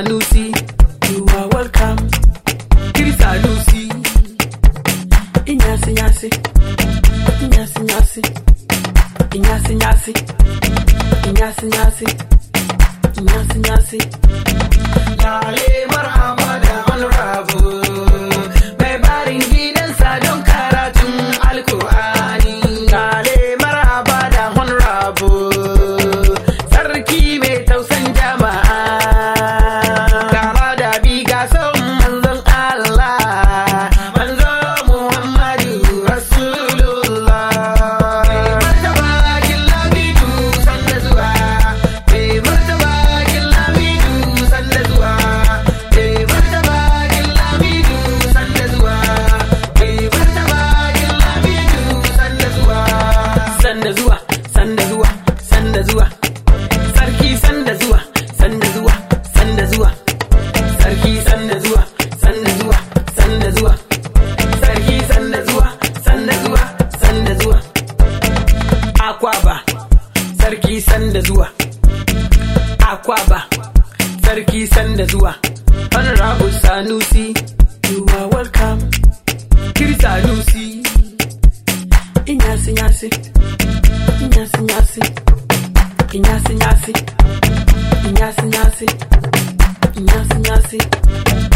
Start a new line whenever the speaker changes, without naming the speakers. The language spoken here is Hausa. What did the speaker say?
Sanusi, you are welcome. Kiri Sanusi, Inyasi Nyasi, Inyasi Nyasi, Inyasi Nyasi, Inyasi Nyasi, Inyasi Nyasi. Lale marhaba da honorable, mai barin gidansa don karatun Alkur'ani. Lale marhaba da honorable, sarki mai tausan jama'a. Kama da biga son manzon Allah, manzo Muhammadu Rasulullah. Martaba Gilabidu sanda zuwa, martaba Gilabidu sanda zuwa, martaba Gilabidu sanda zuwa, martaba Gilabidu sanda zuwa. Sanda zuwa, sanda zuwa, sanda zuwa. Sarki sanda zuwa, sanda zuwa, sanda zuwa. Sarki sanda zuwa, sanda zuwa, sanda zuwa. Sarki sanda zuwa, sanda zuwa, sanda zuwa. Akwaba, sarki sanda zuwa. Akwaba, sarki sanda zuwa. Honorable Sanusi, you are welcome. Kiri Sanusi, Inyasi Nyasi, Inyasi Nyasi, Inyasi Nyasi, Inyasi Nyasi, Inyasi Nyasi.